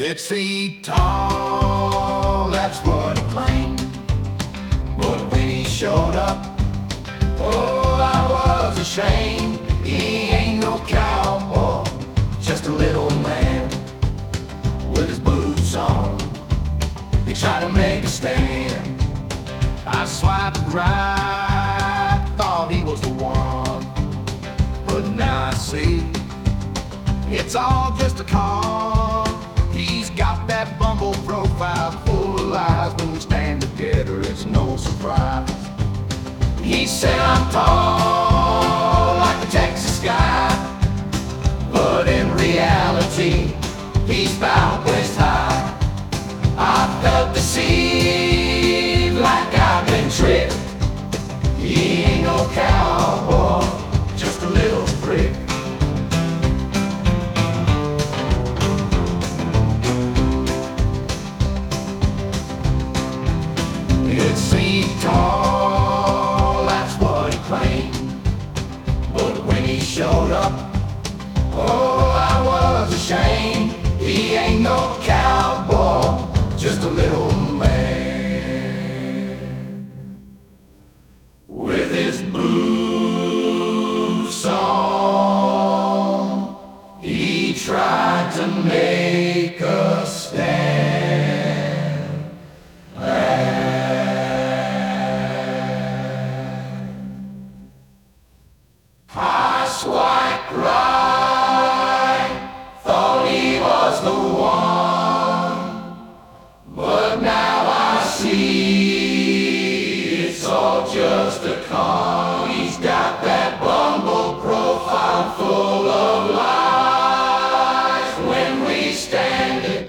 6 feet tall, that's what he claimed. But when he showed up, oh, I was ashamed. He ain't no cowboy, just a little man with his boots on. He tried to make a stand. I swiped right, thought he was the one. But now I see, it's all just a con. He's got that bumble profile full of lies. When we stand together, it's no surprise. He said I'm tall like the Texas sky, but in reality, he's about waist high.